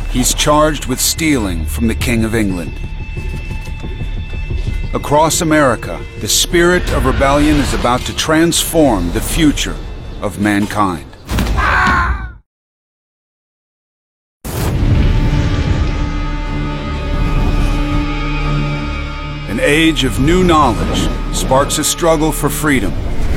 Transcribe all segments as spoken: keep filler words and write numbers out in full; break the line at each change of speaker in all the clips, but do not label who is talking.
He's charged with stealing from the King of England. Across America, the spirit of rebellion is about to transform the future of mankind. An age of new knowledge sparks a struggle for freedom.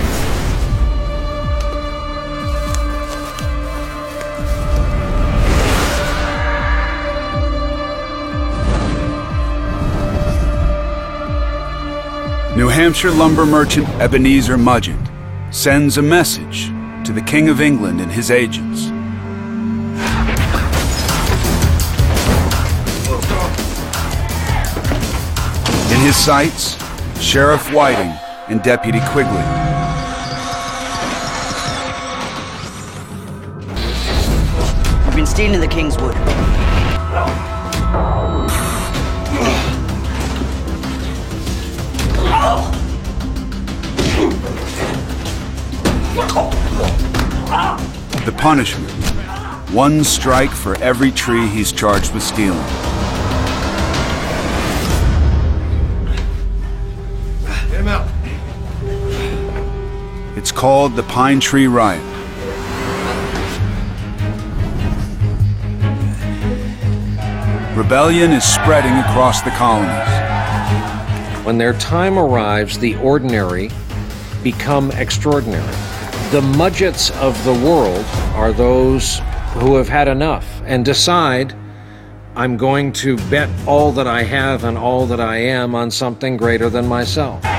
New Hampshire lumber merchant Ebenezer Mudgett sends a message to the King of England and his agents. In his sights, Sheriff Whiting and Deputy Quigley.
I've been stealing the King's wood.
The punishment, one strike for every tree he's charged with stealing.
Get him out.
It's called the Pine Tree Riot. Rebellion is spreading across the colonies.
When their time arrives, the ordinary become extraordinary. The Mudgetts of the world are those who have had enough and decide, I'm going to bet all that I have and all that I am on something greater than myself.